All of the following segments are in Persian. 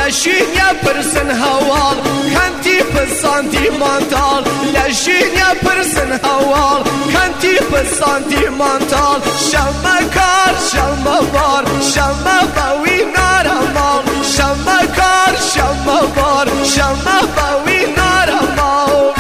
لشینیا پرسن هوال کنتی پسانتی مانتال لشینیا پرسن هوال کنتی پسانتی مانتال شمع کار شمع بار شمع باوی نارمال شمع کار شمع بار شمع باوی نارمال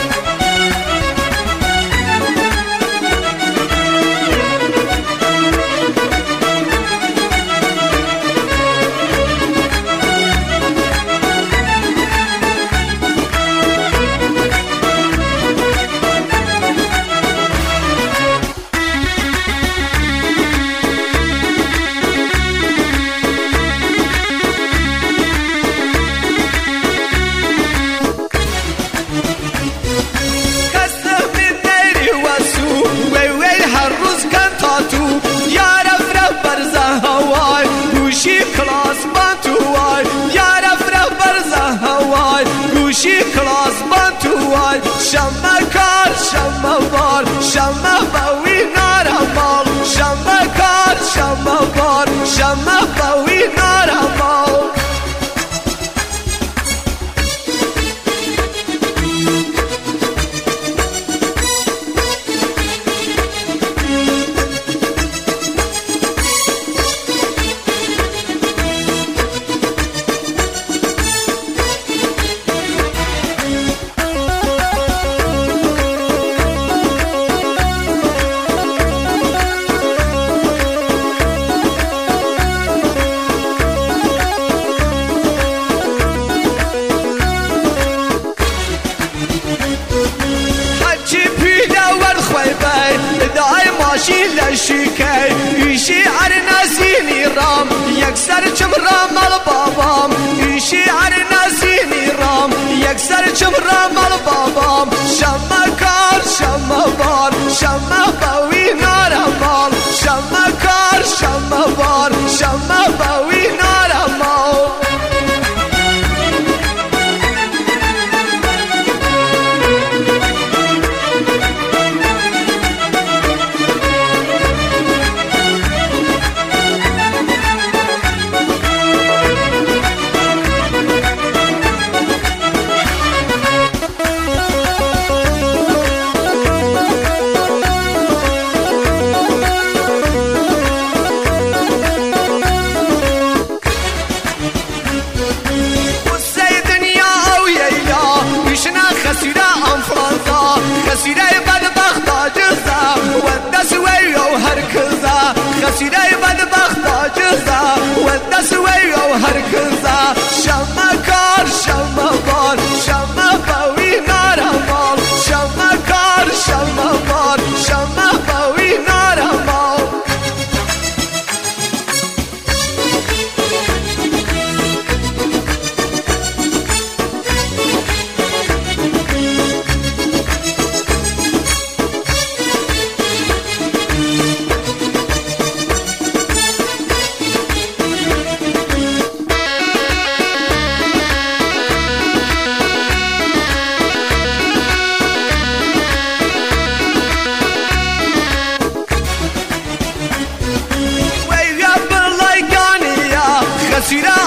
گوشی کلاس بانتوای شمع کار شمع بار شمع باوی نارمال شمع کار شمع بار شمع باوی نارمال ماشی لشیکی ایشی عرنازینی رام یک سر چم رامال بابام ایشی عرنازینی رام یک سر چم رامال بابام شمع کار شمع بار شمع باوی نارمال شمع کار شمع بار شمع باوی نارمال خسیره بدبخت جزا ودس ویو هر کزا خسیره بدبخت جزا ودس ویو هر کزا شمع کار شمع بار شمع باوی نارمال شمع کار شمع بار شمع باوی نارمال خسیره